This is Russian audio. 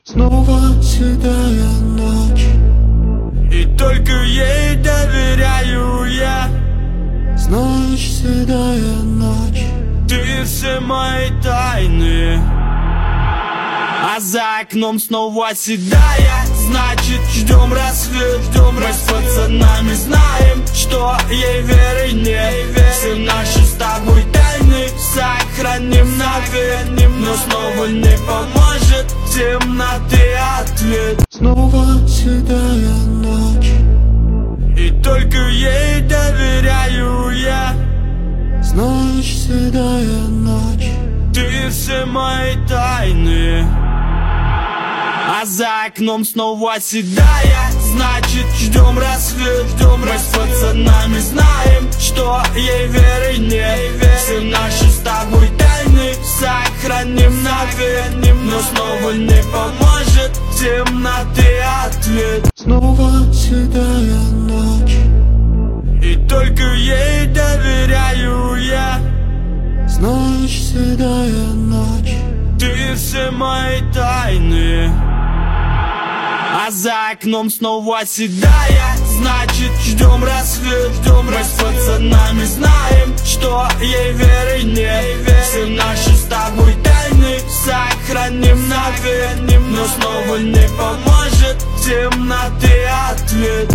Снова седая ночь, и только ей доверяю я. знаешь, седая ночь, Ты все мои тайны. А за окном снова седая, значит ждем рассвет. Мы с пацанами знаем, что ей веры нет. Все наши с тобой тайны сохраним навек. Но снова не поможет темноты ответ. снова седая ночь, И только ей доверяю я. знаешь, седая ночь, Ты все мои тайны. А за окном снова седая, значит ждем рассвет. Мы с пацанами знаем, что ей веры нет. Все наши с тобой тайны сохраним навек. Но снова не поможет темноты ответ. снова седая ночь, И только ей доверяю я. знаешь, седая ночь, Ты все мои тайны. А за окном снова седая, значит ждем рассвет. Мы с пацанами знаем, что ей веры нет. Все наши с тобой тайны сохраним навек. Но снова не поможет темноты ответ.